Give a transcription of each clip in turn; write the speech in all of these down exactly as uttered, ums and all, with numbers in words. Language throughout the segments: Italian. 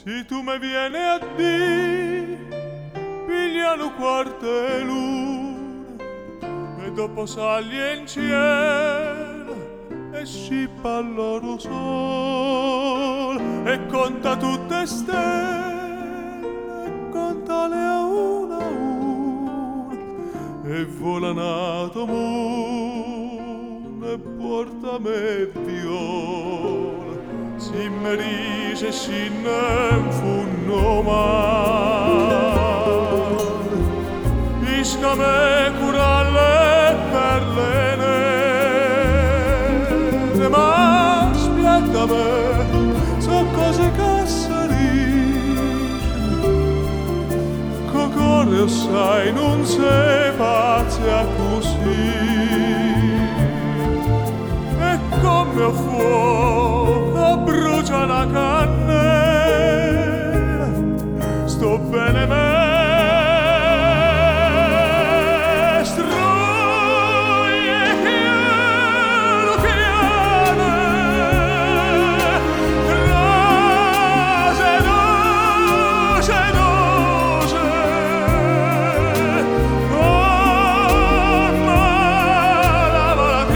Se tu mi vieni a dire, pigliano quarto e luna, e dopo sali in cielo e scippa il loro sole, e conta tutte stelle, e contale a una a una, e vola nato mondo e portami viola. Si mi dice si non funno male, isca me curalle per le nere, ma spietta me, so cose che si dice, co cuore assai non si pazia così, e come a fuoco brucia la cannella, sto bene me, struglie chiaro chiaro, rose doce doce, come la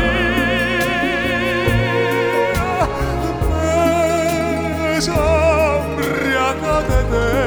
malattia, s'ubriaca di te.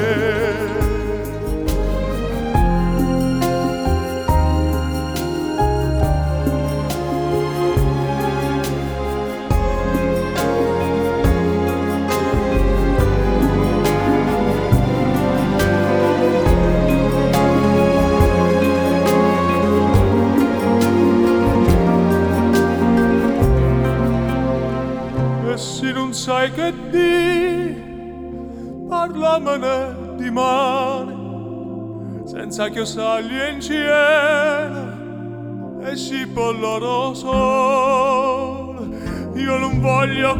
E se non sai che dire, parlamene di mani, senza che io salga in cielo e scippo il loro sole. Io non voglio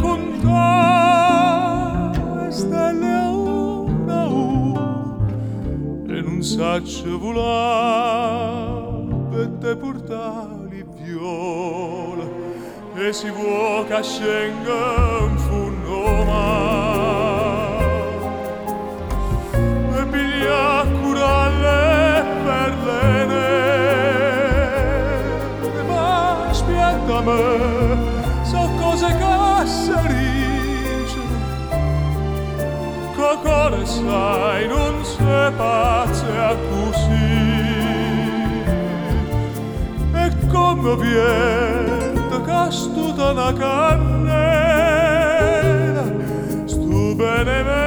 contare stelle a una a una, e non saccio volare per te portare viola, e si vuole che scenga un funno male, e piglia curalle per le nere, ma spietta me, so cose che si dicono, co cuore sai non si pazia così, e come viene castuta una cannella, stu bene me.